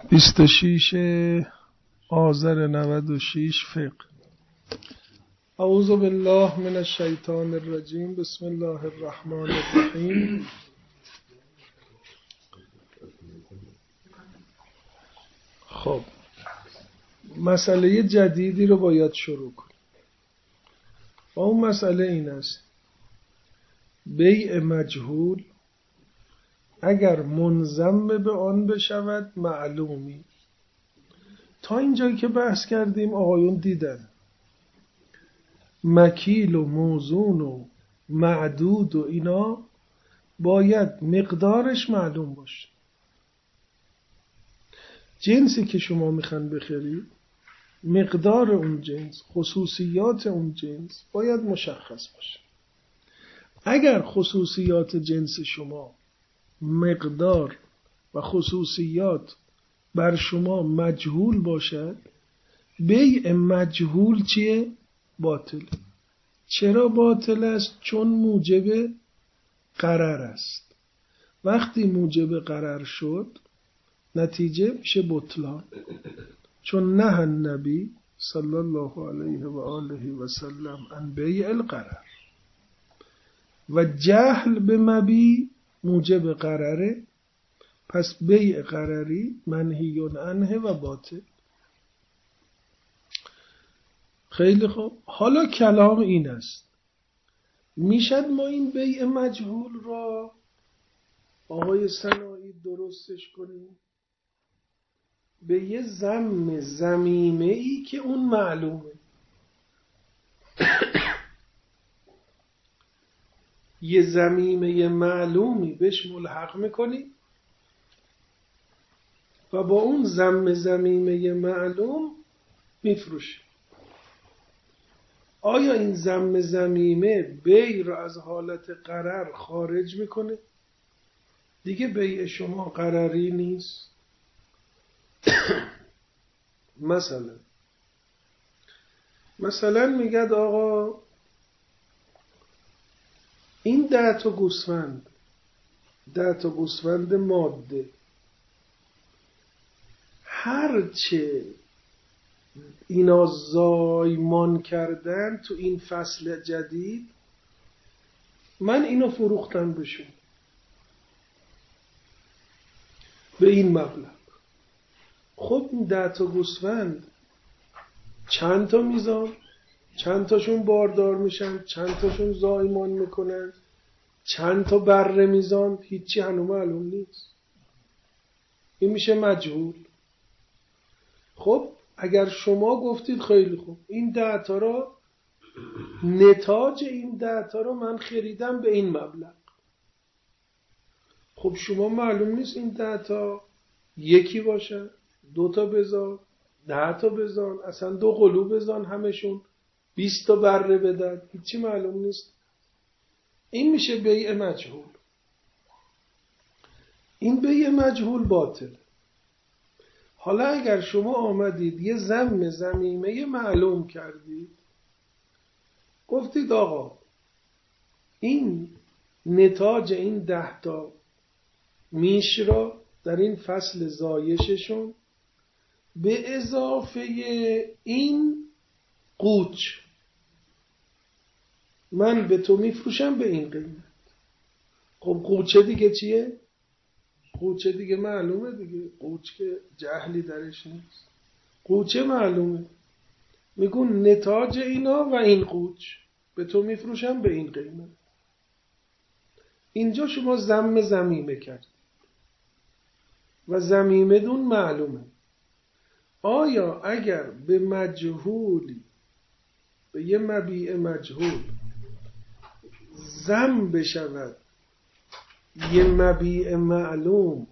26 آذر 96 فقه. اعوذ بالله من الشیطان الرجیم. بسم الله الرحمن الرحیم. خب مسئله جدیدی رو باید شروع کنیم و اون مسئله این است: بیع مجهول اگر منضم به آن بشود معلومی. تا اینجایی که بحث کردیم آقایون دیدن مکیل و موزون و معدود و اینا باید مقدارش معلوم باشه. جنسی که شما میخوان بخرید، مقدار اون جنس، خصوصیات اون جنس باید مشخص باشه. اگر خصوصیات جنس شما، مقدار و خصوصیات بر شما مجهول باشد، بیع مجهول چیه؟ باطل. چرا باطل است؟ چون موجب غرر است. وقتی موجب غرر شد نتیجه میشه بطلان. چون نه النبی صلی الله علیه و آله و سلم عن بیع الغرر و جهل به مبیع موجب غرره، پس بیع غرری منهی عنه و باطل. خیلی خوب، حالا کلام این است: میشد ما این بیع مجهول را آقای صناعی درستش کنیم به یه ضمیمه ای که اون معلومه. یه ضمیمه معلومی بهش ملحق میکنی و با اون ضمیمه معلوم میفروشی. آیا این ضمیمه بیع را از حالت غرر خارج میکنه؟ دیگه بیع شما غرری نیست. مثلا میگد آقا این 10 تا گوسفند ماده، هرچه اینا زایمان کردن تو این فصل جدید من اینو فروختم بشون به این مبلغ. خب این 10 تا گوسفند چند تا میزان، چند تاشون باردار میشن، چند تاشون زایمان میکنن، چند تا بره میزان، هیچی هنوز معلوم نیست. این میشه مجهول. خب اگر شما گفتید خیلی خوب این 10 تا را، نتاج این 10 تا رو من خریدم به این مبلغ، خب شما معلوم نیست این 10 تا یکی باشه، 2 تا بذار، 10 تا بذار، اصلا 2 قلو بذار، همشون 20 تا بره بدن، هیچی معلوم نیست. این میشه بیع مجهول. این بیع مجهول باطل. حالا اگر شما آمدید یه ضمیمه معلوم کردید، گفتید آقا این نتاج این 10 تا میش را در این فصل زایششون به اضافه این قوچ من به تو میفروشم به این قیمت. خب قوچه دیگه چیه؟ قوچه دیگه معلومه دیگه، قوچ که جهلی درش نیست، قوچه معلومه. میگون نتاج اینا و این قوچ به تو میفروشم به این قیمت. اینجا شما ضمیمه کرد و ضمیمه دون معلومه. آیا اگر به مجهولی، به یه مبیع مجهول ضم بشود یه مبیع معلوم،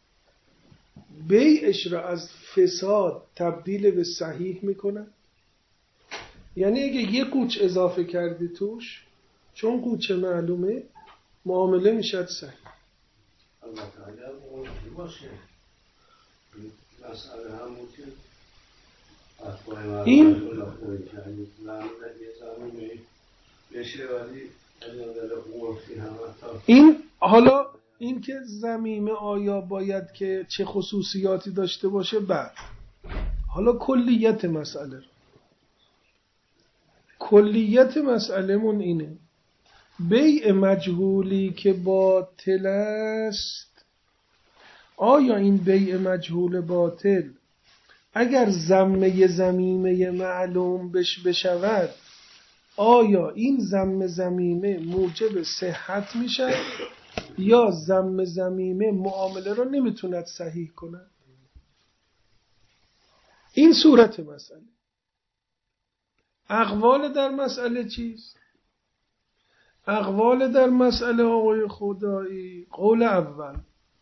بیعش را از فساد تبدیل به صحیح میکنه؟ یعنی اگه یه قوچ اضافه کردی توش، چون قوچ معلومه معامله میشد صحیح. البته اگر قوچی باشه مسئله همون که این این حالا این که ضمیمه آیا باید که چه خصوصیاتی داشته باشه بعد. حالا کلیت مسئله رو. کلیت مسئله من اینه: بیع مجهولی که باطل است، آیا این بیع مجهول باطل اگر ضمه ضمیمه معلوم بشود، آیا این ضمیمه موجب صحت میشه یا ضمیمه معامله رو نمیتوند صحیح کنه؟ این صورت مسئله. اقوال در مسئله چیست؟ اقوال در مسئله آقای خدایی: قول اول،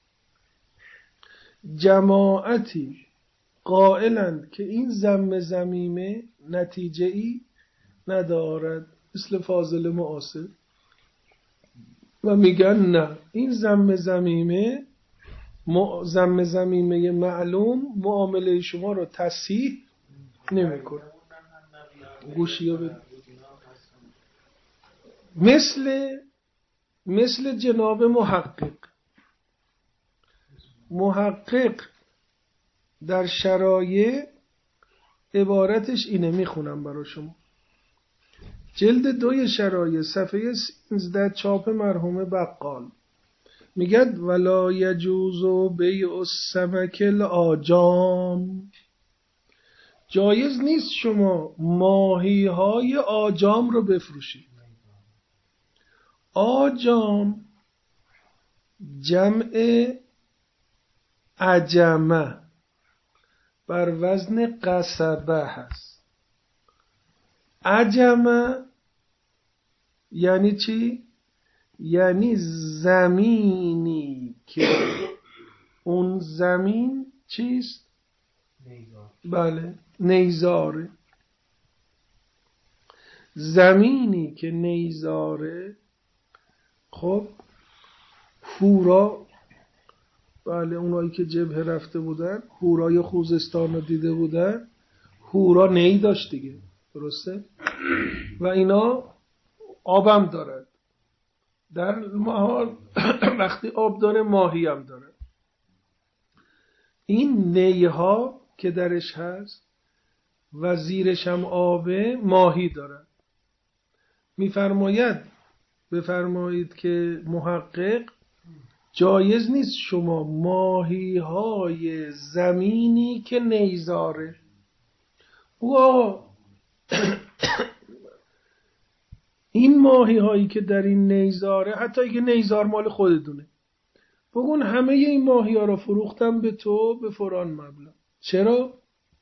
جماعتی قائلند که این ضمیمه نتیجه ای ندارد، مثل فاضل معاصر، و میگن نه، این ضمیمه معلوم معامله شما رو تصحیح نمیکنه. گوشیو بده. مثل جناب محقق در شرایع عبارتش اینه، میخونم برای شما. جلد 2 شرایع صفحه 13 چاپ مرحوم بقال میگد: ولا یجوز بیع السمک الآجام، جایز نیست شما ماهی های آجام رو بفروشید. آجام جمع عجمه بر وزن قصبه هست. عجمه یعنی چی؟ یعنی زمینی که اون زمین چیست؟ نیزار. بله، نیزاره. زمینی که نیزاره. خب هورا، بله اونایی که جبهه رفته بودن، هورای خوزستان رو دیده بودن، هورا نی داشت دیگه، درسته؟ و اینا آبم دارد، در محال وقتی آب داره ماهی هم داره. این نیها که درش هست و زیرش هم آبه، ماهی دارد. بفرمایید که محقق جایز نیست شما ماهی های زمینی که نیزاره، این ماهی هایی که در این نیزاره، حتی اگه نیزار مال خودتونه، بگون همه این ماهی ها رو فروختم به تو به فلان مبلغ. چرا؟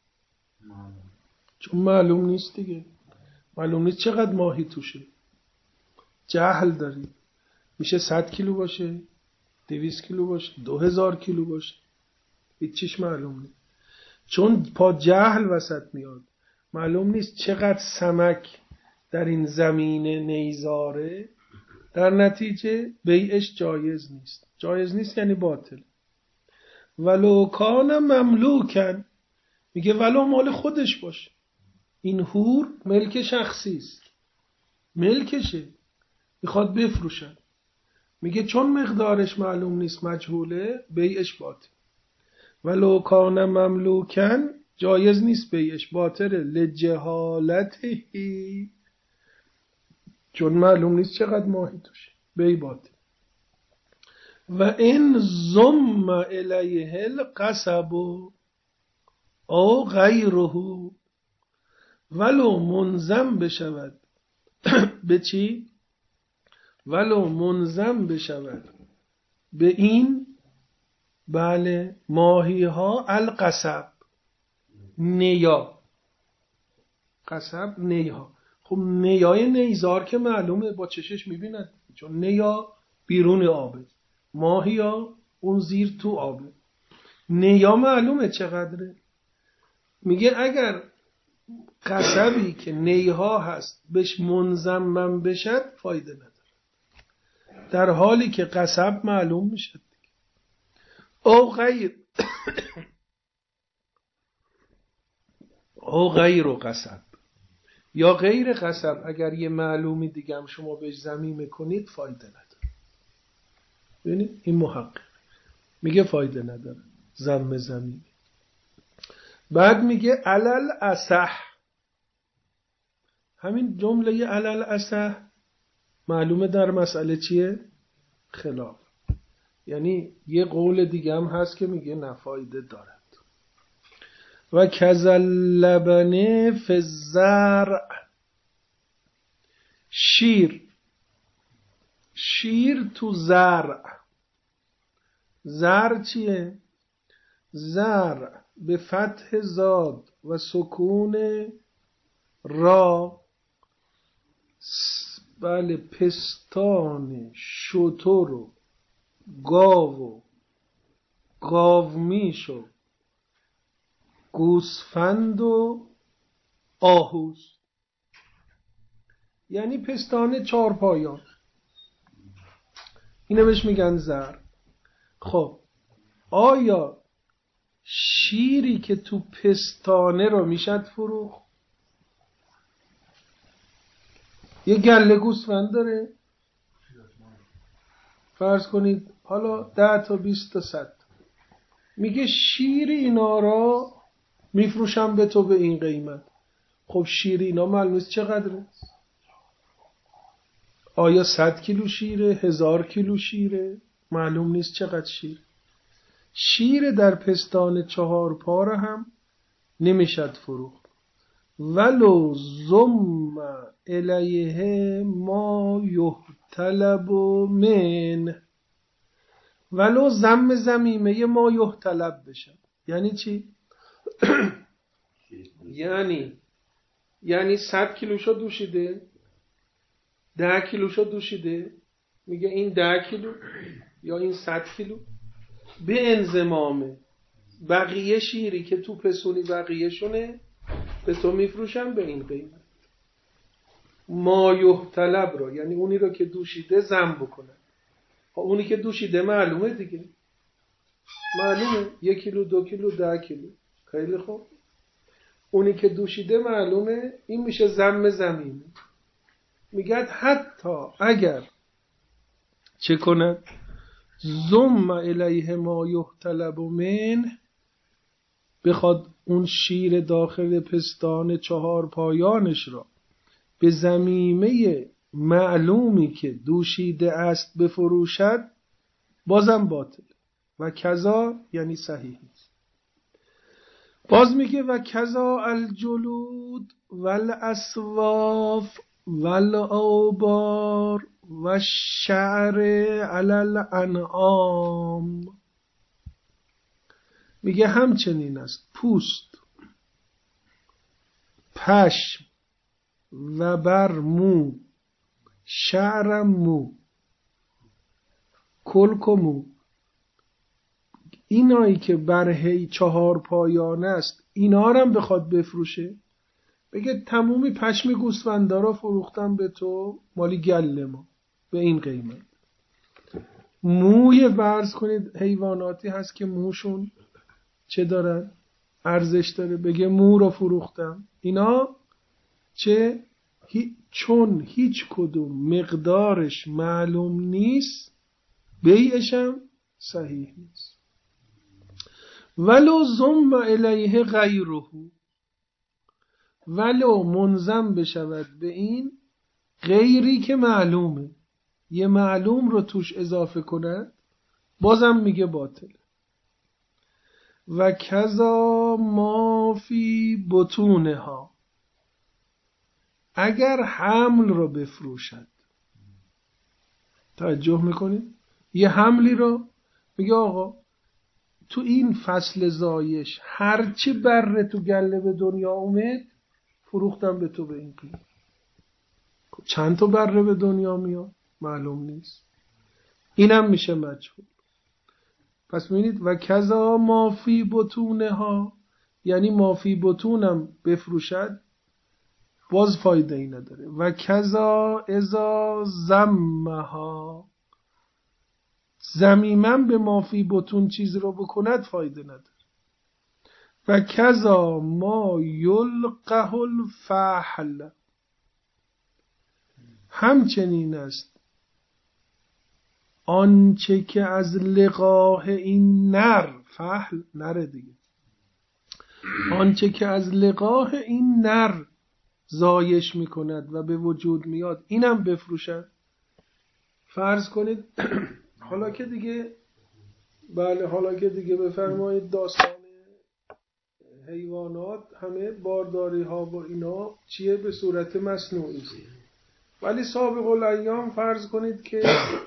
چون معلوم نیست دیگه، معلوم نیست چقدر ماهی توشه. جهل داری، میشه 100 کیلو باشه، 200 کیلو باشه، 2000 کیلو باشه، هیچیش معلوم نیست. چون پا جهل وسط میاد، معلوم نیست چقدر سمک در این زمین نیزاره، در نتیجه بیعش جایز نیست. جایز نیست یعنی باطل. ولو کان مملوکن، میگه ولو مال خودش باشه، این هور ملک شخصی است، ملکشه، میخواد بفروشن، میگه چون مقدارش معلوم نیست، مجهوله، بیعش باطل. ولو کان مملوکن، جایز نیست بیعش، باطله، لجهالتی، چون معلوم نیست چقدر ماهی توشه، بیع باطل. و این ضم الیه القصب او غیره، ولو منظم بشود به چی؟ ولو منظم بشود به این، بله، ماهی ها، القصب، نیا، قصب نیا. خب نیای نیزار که معلومه، با چشش میبیند، چون نیا بیرون آبه، ماهی ها اون زیر تو آبه. نیا معلومه چقدره. میگه اگر قصبی که نیها هست بهش منضم بشد فایده نداره، در حالی که قصب معلوم میشد. او غیر و قصب، یا غیر قصب، اگر یه معلومی دیگه هم شما بهش ضمیمه کنید فایده نداره. ببینید این محقق میگه فایده نداره ضم زمین. بعد میگه علل اصح، همین جمله علل اصح معلومه در مسئله چیه؟ خلاف. یعنی یه قول دیگه هم هست که میگه نفایده دارد. و کذل لبن فی الزرع، شیر تو زرع. زرع چیه؟ زرع به فتح زاد و سکون را، بله، پستان شتر و گاو و گاومیش و گوسفند و آهوز، یعنی پستان چارپایان، اینو بهش میگن زرع. خب آیا شیری که تو پستانه رو میشد فروخت؟ یه گله گوسفند داره، فرض کنید حالا 10 تا 20 تا 100، میگه شیر اینا را میفروشم به تو به این قیمت. خب شیر اینا معلوم نیست چقدره، آیا 100 کیلو شیره، 1000 کیلو شیره، معلوم نیست چقدر شیر در پستان 4 پا هم نمیشد فروخت. ولو ضم الیه ما یحتلب من، ولو ضم ضمیمه ما یحتلب بشه. یعنی چی؟ یعنی 100 کیلوشو دوشیده، 10 کیلوشو دوشیده، میگه این 10 کیلو یا این 100 کیلو به انضمامه بقیه شیری که تو پسونی بقیه شونه به تو میفروشن به این قیمت. ما یحتلب رو یعنی اونی رو که دوشیده ضم بکنن. اونی که دوشیده معلومه دیگه، معلومه 1 کیلو 2 کیلو 10 کیلو. خیلی خوب، اونی که دوشیده معلومه، این میشه ضم زمینه. میگه حتی اگر چه کند ضم الیه ما یحتلب من، بخواد اون شیر داخل پستان 4 پایانش را به ضمیمه معلومی که دوشیده است بفروشد، بازم باطل. و کذا یعنی صحیح نیست. باز میگه و کذا الجلود والاسواف والآبار و شعر علی الانعام، میگه همچنین است پوست، پشم و بر مو، شعر مو، کلک و مو، اینایی که بر 4 پایانه است اینا رو هم بخواد بفروشه، بگه تمومی پشم گوسفندا رو فروختم به تو مالی گله ما به این قیمت. موی فرض کنید حیواناتی هست که موشون چه دارن؟ ارزش داره، بگه مو رو فروختم. اینا چون هیچ کدوم مقدارش معلوم نیست، بیعش هم صحیح نیست. ولو ضم الیه غیره، ولو منضم بشود به این غیری که معلومه، یه معلوم رو توش اضافه کند، بازم میگه باطل. و کذا ما فی بطونها، اگر حمل رو بفروشد. توجه میکنید؟ یه حملی رو میگه آقا تو این فصل زایش هرچی بره تو گله به دنیا اومد فروختم به تو به این قیمت. چند تا بره به دنیا میاد معلوم نیست، اینم میشه مجهول. پس میبینید و کذا ما فی بطونها، یعنی ما فی بطونم بفروشد، باز فایده ای نداره. و کذا اذا ضمها، ضمیمم به ما فی بطون چیز رو بکند فایده نداره. و کذا ما یلقه الفحل، همچنین است آنچه که از لقاه این نر، فحل نره دیگه، آنچه که از لقاه این نر زایش میکند و به وجود میاد اینم بفروشن. فرض کنید حالا که دیگه بفرمایید داستان حیوانات همه بارداری ها و اینا چیه؟ به صورت مصنوعی است. ولی سابق الایام فرض کنید که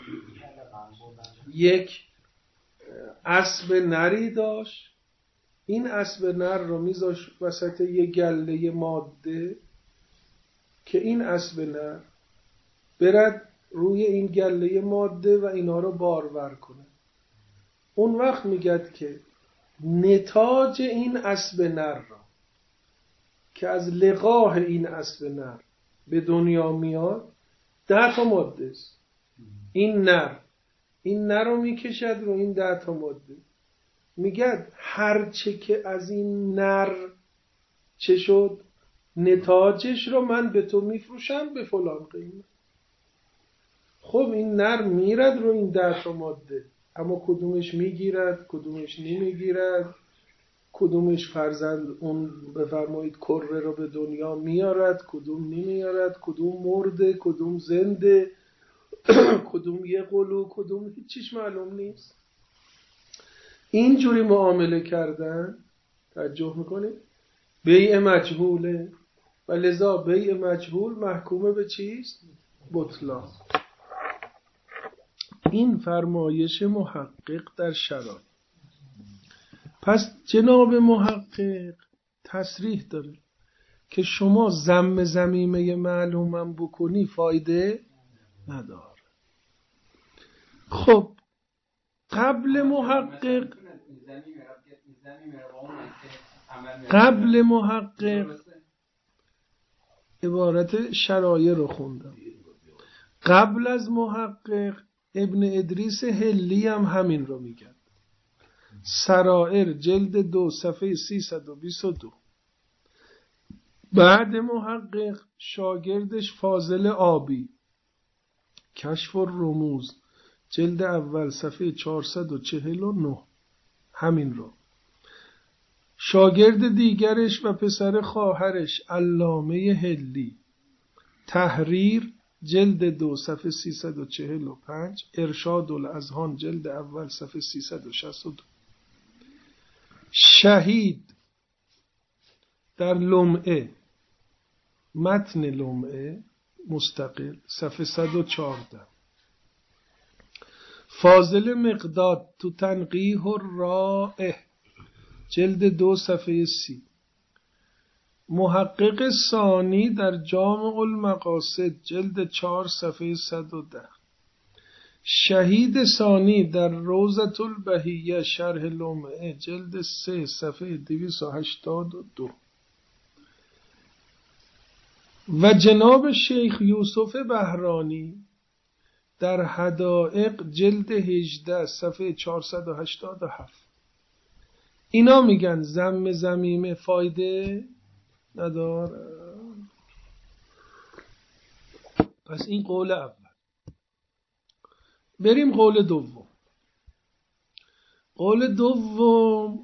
یک اسب نری داشت، این اسب نر رو میذاشت وسط یه گله ماده که این اسب نر برد روی این گله ماده و اینا رو بارور کنه. اون وقت میگد که نتاج این اسب نر را که از لقاه این اسب نر به دنیا میاد 10 تا ماده است. این نر رو میکشد رو این 10 تا ماده. میگد هرچه که از این نر چه شد نتاجش رو من به تو میفروشم به فلان قیمت. خب این نر میرد رو این 10 تا ماده، اما کدومش میگیرد کدومش نمیگیرد، کدومش فرزند اون بفرمایید کره رو به دنیا میارد کدوم نمیارد، کدوم مرده کدوم زنده، کدوم یه قلو کدوم هیچیش معلوم نیست. اینجوری معامله کردن، توجه میکنید، بیع مجهوله و لذا بیع مجهول محکومه به چیست؟ بطلان. این فرمایش محقق در شرایط. پس جناب محقق تصریح داره که شما ذم ذمیمه معلومم بکنی فایده نداره. خب قبل محقق عبارت شرایع رو خوندم. قبل از محقق ابن ادریس هلی هم همین رو میگن. سرائر جلد 2 صفحه 322. بعد محقق شاگردش فاضل آبی کشف الرموز جلد اول صفحه 449 همین رو. شاگرد دیگرش و پسر خواهرش علامه هلی تحریر جلد 2 صفحه 345 ارشاد الاذهان جلد اول صفحه 362. شهید در لمعه متن لمعه مستقل صفحه 114. فاضل مقداد تو تنقیح الرائع جلد 2 صفحه 30. محقق ثانی در جامع المقاصد جلد 4 صفحه 110. شهید ثانی در روضة البهیه شرح لمعه جلد 3 صفحه 282. و جناب شیخ یوسف بهرانی در حدائق جلد 18 صفحه 487. اینا میگن ذم ذمیمه فایده نداره. پس این قول اول. بریم قول دوم. قول دوم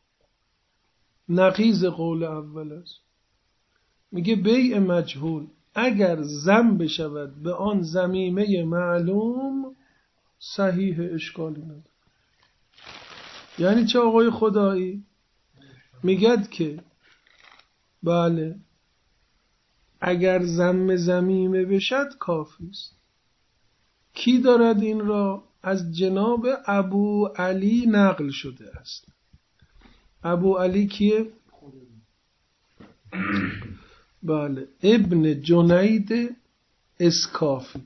نقیض قول اول است. میگه بیع مجهول اگر ذم بشود به آن ذمیمه معلوم صحیح، اشکالی نداره. یعنی چه آقای خدایی؟ میگد که بله اگر ذم ذمیمه بشد کافی است. کی دارد این را؟ از جناب ابو علی نقل شده است. ابو علی کیه؟ بله ابن جنید اسکافی،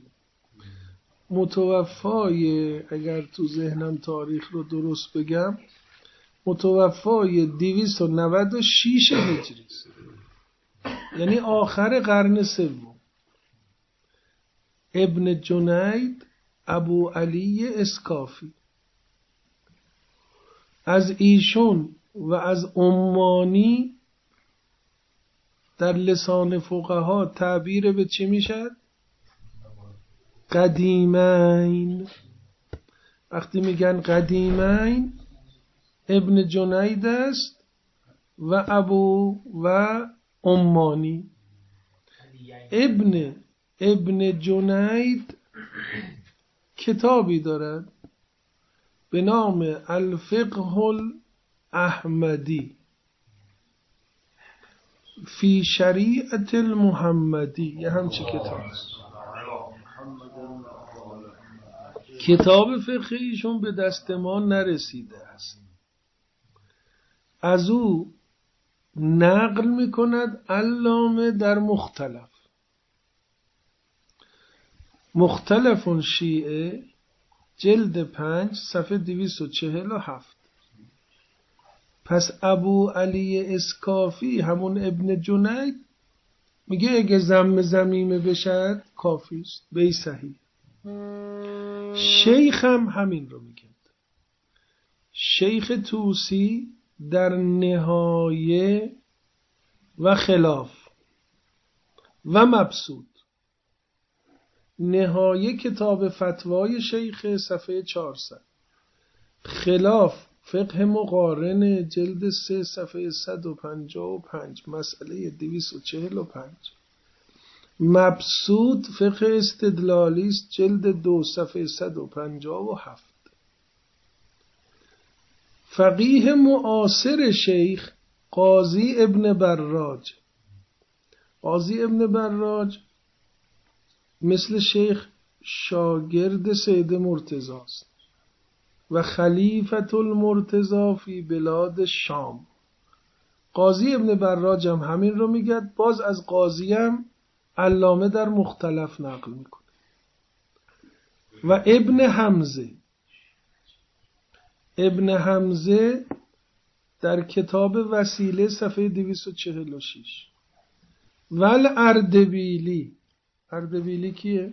متوفای اگر تو ذهنم تاریخ رو درست بگم متوفای 296 هجری است، یعنی آخر قرن سوم. ابن جنید ابو علی اسکافی. از ایشون و از عمانی در لسان فقها تعبیر به چی میشد؟ قدیمین. وقتی میگن قدیمین ابن جنید است و ابو و امانی. ابن جنید کتابی دارد به نام الفقه الاحمدی فی شریعت المحمدی، یه همچی کتاب است. کتاب فقهیشون به دست ما نرسیده است. از او نقل میکند علامه در مختلف شیعه جلد 5 صفحه 247. پس ابو علی اسکافی همون ابن جنید میگه اگه ضمیمه بشد کافی است، بی صحیح. شیخ هم همین رو میگه. شیخ طوسی در نهایه و خلاف و مبسوط، نهایه کتاب فتوای شیخ صفحه 400، خلاف فقه مقارن جلد 3 صفحه 155 مسئله 245، مبسوط فقه استدلالی است جلد 2 صفحه 157. فقیه معاصر شیخ قاضی ابن براج. قاضی ابن براج مثل شیخ شاگرد سید مرتضی است و خلیفة المرتضی فی بلاد شام. قاضی ابن براج هم همین رو میگه. باز از قاضی هم علامه در مختلف نقل میکنه. و ابن حمزه در کتاب وسیله صفحه 246. ول اردبیلی کیه؟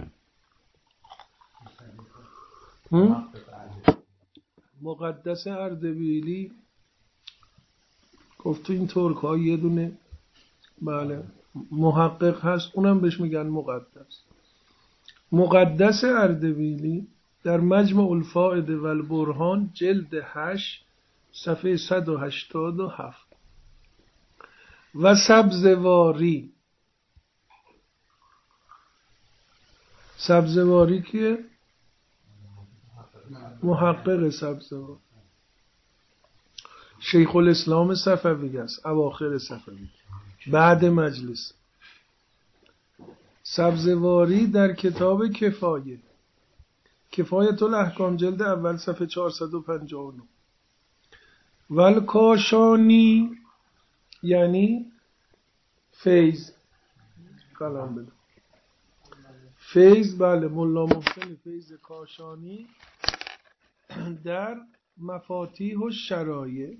مقدس اردبیلی گفت تو این ترک ها یه دونه بله محقق هست، اونم بهش میگن مقدس اردبیلی در مجمع الفائده و البرهان جلد 8 صفحه 187. و سبزواری کیه؟ محقق سبزواری شیخ الاسلام صفوی است، اواخر صفوی بعد مجلس. سبزواری در کتاب کفایت الاحکام جلد اول صفحه 459. والکاشانی یعنی فیض، کلام بده فیض، بله ملا محسن فیض کاشانی در مفاتیح الشرایع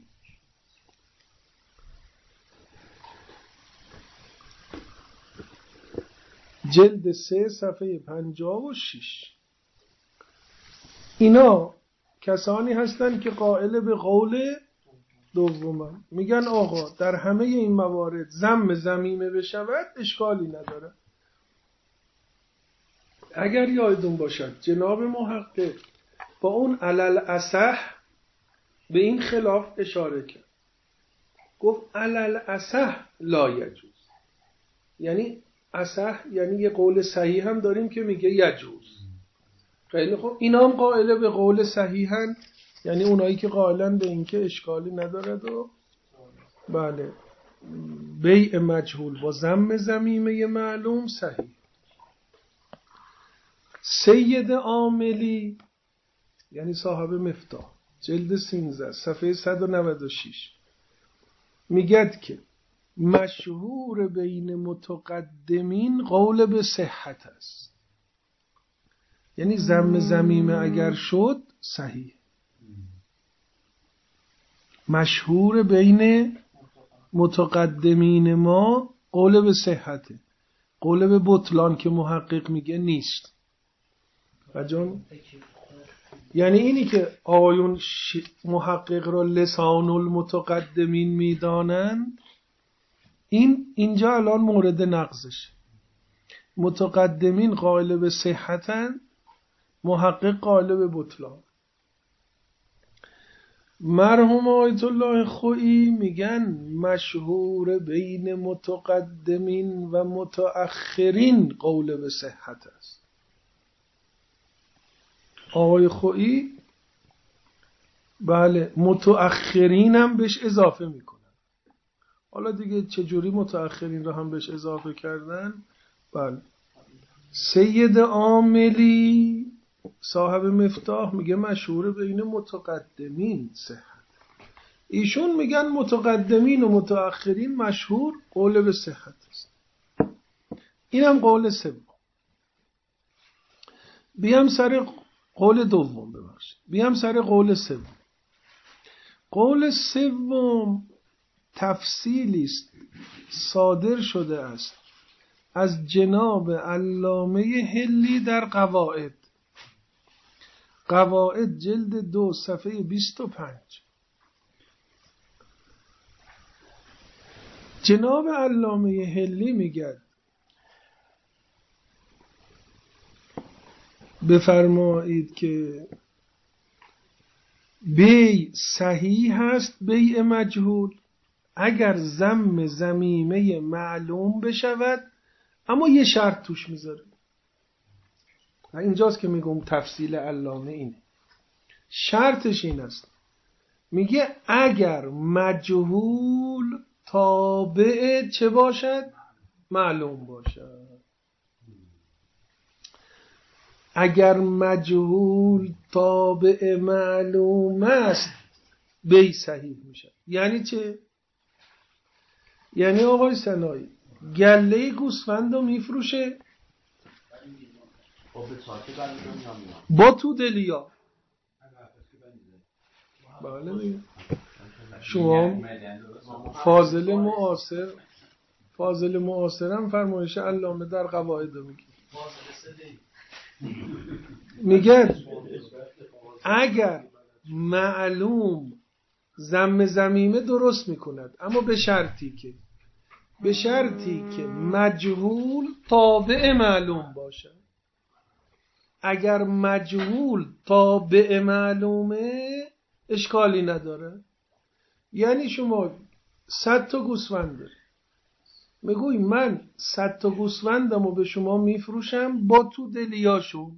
جلد 3 صفحه 56. اینا کسانی هستند که قائل به قول دومن، میگن آقا در همه این موارد ضمیمه بشود اشکالی نداره. اگر یادتون باشد جناب محقق با اون علل اصح به این خلاف اشاره کرد، گفت علل اصح لا یجوز، یعنی اصح یعنی یه قول صحیح هم داریم که میگه یجوز. خیلی خوب، اینا هم قائل به قول صحیحن، یعنی اونایی که قائلن به این که اشکالی ندارد و بله بیع مجهول با ضمیمه معلوم صحیح. سید عاملی یعنی صاحب مفتاح جلد 13 صفحه 196 میگد که مشهور بین متقدمین قول به صحت است، یعنی ضمیمه اگر شد صحیح. مشهور بین متقدمین ما قول به صحته، قول به بطلان که محقق میگه نیست. یعنی اینی که آقایون محقق را لسان المتقدمین میدانند، اینجا الان مورد نقضش. متقدمین قائل به صحتن، محقق قائل به بطلان. مرحوم آیت الله خویی میگن مشهور بین متقدمین و متأخرین قول به صحت است. آقای خویی بله متأخرین هم بهش اضافه میکنن. حالا دیگه چجوری متأخرین رو هم بهش اضافه کردن؟ بله سید عاملی صاحب مفتاح میگه مشهور بین متقدمین صحت. ایشون میگن متقدمین و متأخرین مشهور قول به صحت است. اینم قول سوم. بیام سر قول دوم ببخشید. بیام سر قول سوم. قول سوم تفصیلی است صادر شده است از جناب علامه حلی در قواعد. قواعد جلد 2 صفحه 25. جناب علامه حلی میگه بفرمایید که بیع صحیح هست بیع مجهول اگر ضم ضمیمه معلوم بشود، اما یه شرط توش میذاره. اینجاست که میگم تفصیل علامه اینه. شرطش این است، میگه اگر مجهول تابع چه باشد؟ معلوم باشد. اگر مجهول تابع معلوم است بیع صحیح میشه. یعنی چه؟ یعنی آقای سنایی گله گوسفند رو میفروشه با تودلیا. بله شما فاضل معاصر هم فرمایش علامه در قواعد میگه. میگه اگر معلوم ضم ضمیمه درست میکند، اما به شرطی که مجهول تابع معلوم باشد. اگر مجهول تابع معلومه اشکالی نداره. یعنی شما 100 تا گوسفند داری، میگوی من 100 تا گوسفندمو به شما میفروشم با تودلیاشون.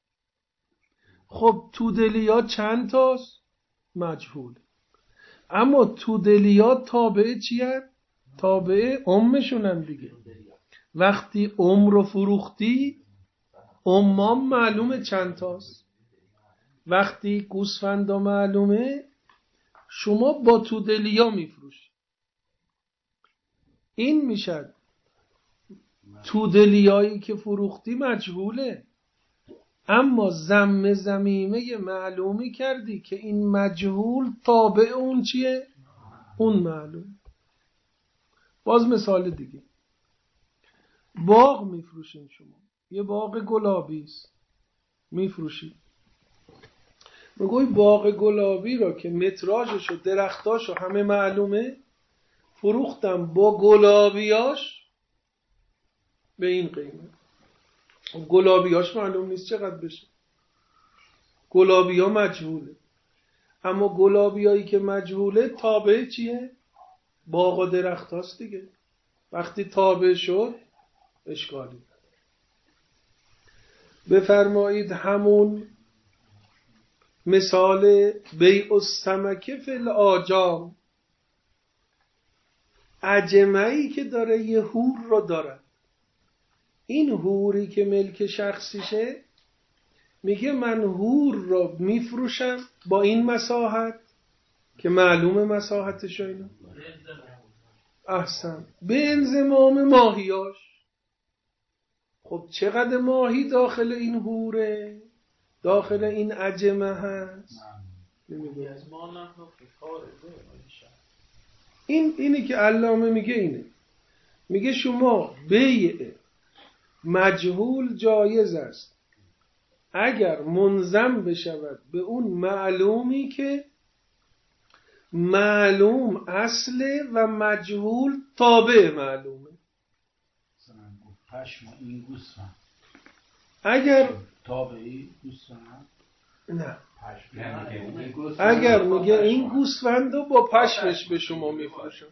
خب تودلیا چند تاست؟ مجهول. اما تودلیا تابع چیه؟ تابع امشونن دیگه. وقتی رو فروختی امام معلومه چند تاست. وقتی گوسفندا معلومه شما با تودلیا میفروشی. این میشد تودلیایی که فروختی مجهوله، اما ضم ضمیمه معلومی کردی که این مجهول تابع اون چیه؟ اون معلوم. باز مثال دیگه، باغ میفروشین شما، یه باغ گلابی است میفروشید. میگوی باغ گلابی را که متراژش و درختاش و همه معلومه فروختم با گلابیاش به این قیمت. گلابیاش معلوم نیست چقدر بشه، گلابیا مجهوله. اما گلابیایی که مجهوله تابع چیه؟ باغ و درختاست دیگه. وقتی تابع شد اشکالی نداره. بفرمایید همون مثال بیع السمک فی الآجام، عجمه‌ای که داره یه حور رو داره، این حوری که ملک شخصیشه میگه من حور رو میفروشم با این مساحت که معلومه مساحتش اینا. احسن، به انضمام ماهیاش. خب چقدر ماهی داخل این حوره، داخل این عجمه هست؟ اینی که علامه میگه اینه. میگه شما بیع مجهول جایز است اگر منضم بشود به اون معلومی که معلوم اصله و مجهول تابع معلومه. پشم این گوسفند اگر تابعی گوسفند نه. اگر میگه این گوسفند رو با پشمش به شما میفروشم،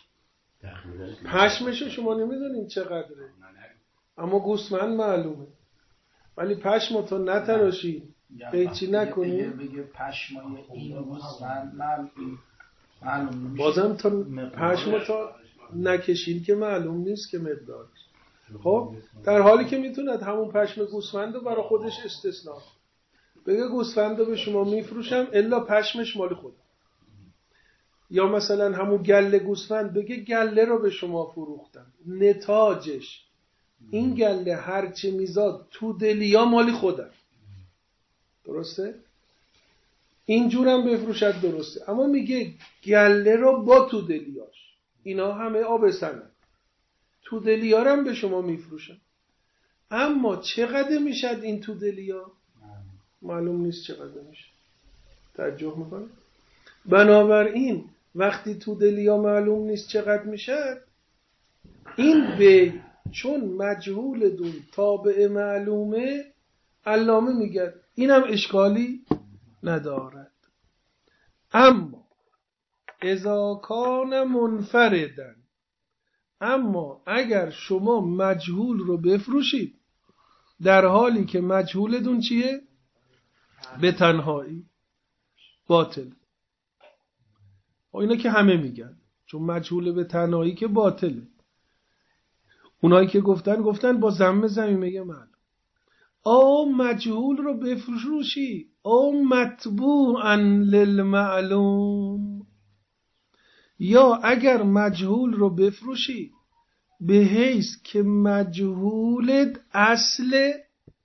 پشمش شما نمیدونین چقدره، اما گوسفند معلومه، ولی پشم تو نتراشی قیچی نکنی، بگه پشمای این گوسفند معلوم بازم تا پشم تو نکشید که معلوم نیست که مقدارش. خب در حالی که میتوند همون پشم گوسفند رو برای خودش استثناء بگه گوسفند رو به شما میفروشم الا پشمش مال خودم، یا مثلا همون گله گوسفند بگه گله رو به شما فروختم، نتاجش این گله هرچه میزاد تو دلیا مالی خودم، درسته؟ اینجورم بفروشد درسته، اما میگه گله رو با تو دلیاش، اینا همه آب سنن، تو دلیارم به شما میفروشن، اما چقدر میشد این تو دلیا؟ معلوم نیست چقدر میشه. تعجب میکنه. بنابراین وقتی تو دلیا معلوم نیست چقدر میشد، این بی چون مجهول دون تابع معلومه، علامه میگه اینم اشکالی ندارد. اما اذا کان منفردن، اما اگر شما مجهول رو بفروشید در حالی که مجهول دون چیه؟ به تنهایی، باطل. اینا که همه میگن چون مجهول به تنهایی که باطله. اونایی که گفتن با ضم ضمیمه معلوم. او مجهول رو بفروشی او متبوعا للمعلوم، یا اگر مجهول رو بفروشی به حیث که مجهولت اصل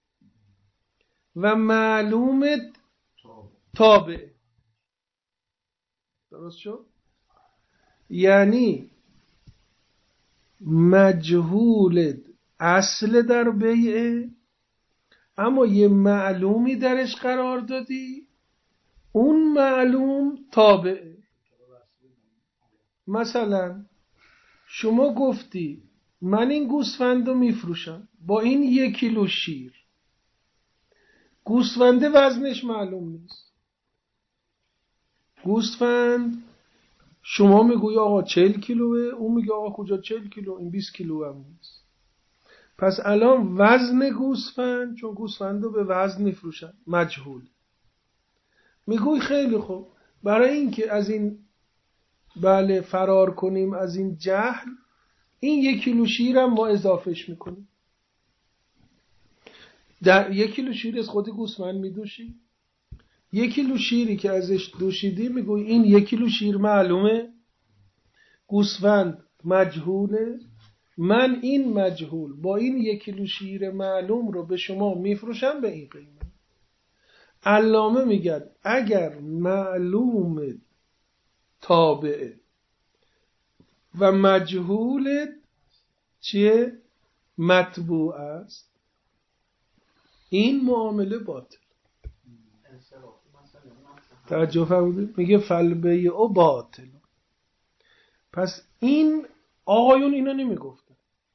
و معلومت تابع. درست شد؟ یعنی مجهولت اصل در بیعه، اما یه معلومی درش قرار دادی، اون معلوم تابعه. مثلا شما گفتی من این گوسفند رو میفروشم با این 1 کیلو شیر، گوسفند وزنش معلوم نیست، گوسفند شما میگوی آقا 40 کیلوه، اون میگه آقا کجا 40 کیلو، این 20 کیلو هم نیست. پس الان وزن گوسفند، چون گوسفند رو به وزن میفروشن، مجهول. میگوی خیلی خوب، برای اینکه از این فرار کنیم از این جهل، این 1 کیلو شیر هم ما اضافهش میکنیم. در 1 کیلو شیر از خود گوسفند میدوشی، 1 کیلو شیری که ازش دوشیدی میگوی این 1 کیلو شیر معلومه، گوسفند مجهوله، من این مجهول با این 1 کیلو شیر معلوم رو به شما میفروشم به این قیمت. علامه میگه اگر معلوم تابعه و مجهول چیه؟ متبوع است، این معامله باطل. توجه فرمودید؟ میگه فالبیع باطل. پس این آقایون اینا نمیگفتن،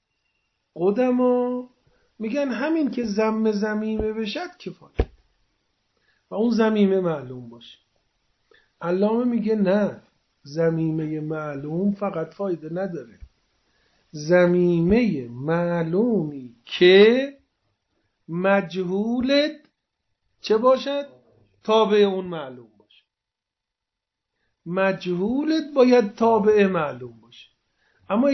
قدما میگن همین که ضم ضمیمه بشد کفایت و اون ضمیمه معلوم باشه. علامه میگه نه، ضمیمه معلوم فقط فایده نداره، ضمیمه معلومی که مجهولت چه باشد؟ تابع اون معلوم باشه. مجهولت باید تابع معلوم باشه. اما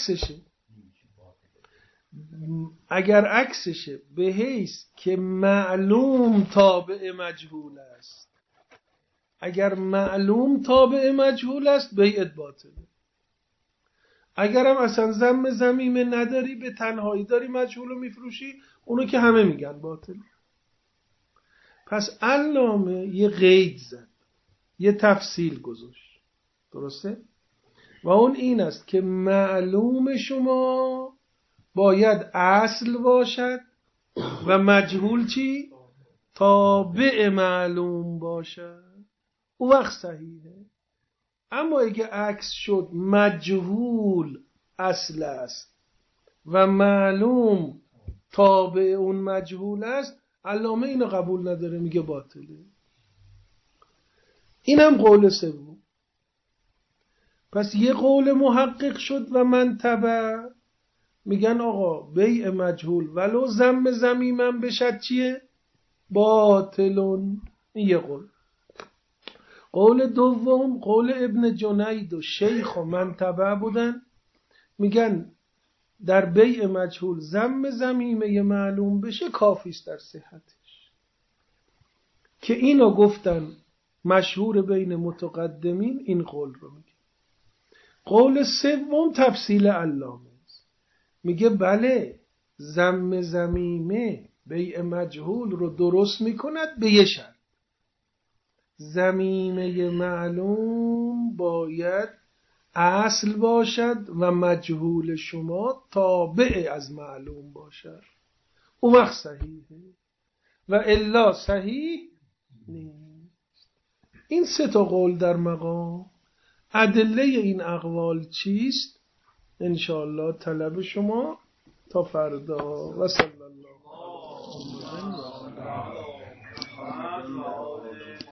اگر عکسشه به حیث که معلوم تابع مجهول است، اگر معلوم تابع مجهول است بیعت باطله. اگرم اصلا ضم ضمیمه نداری، به تنهایی داری مجهول رو میفروشی، اونو که همه میگن باطله. پس علامه یه قید زد، یه تفصیل گذاشت، درسته؟ و اون این است که معلوم شما باید اصل باشد و مجهول چی؟ تابع معلوم باشد، او وقت صحیحه. اما اگه عکس شد مجهول اصل است و معلوم تابع اون مجهول است، علامه اینو قبول نداره، میگه باطله. اینم قول سوم. پس یه قول محقق شد و من تبع، میگن آقا بیع مجهول ولو ذم ذمیمم بشد چیه؟ باطلون. این یه قول. قول دوم قول ابن جنید و شیخ و من تبع بودن، میگن در بیع مجهول ذم ذمیمه معلوم بشه کافیست در صحتش، که اینو گفتن مشهور بین متقدمین. این قول رو میگه. قول سوم تفصیل علامه است، میگه بله ذم ذمیمه بیع مجهول رو درست میکند به یه شرط: ذمیمه معلوم باید اصل باشد و مجهول شما تابع از معلوم باشد، اون وقت صحیحه و الا صحیح نیست. این سه تا قول در مقام. ادله این اقوال چیست؟ انشاءالله طلب شما تا فردا. و صلی الله علیه و آله.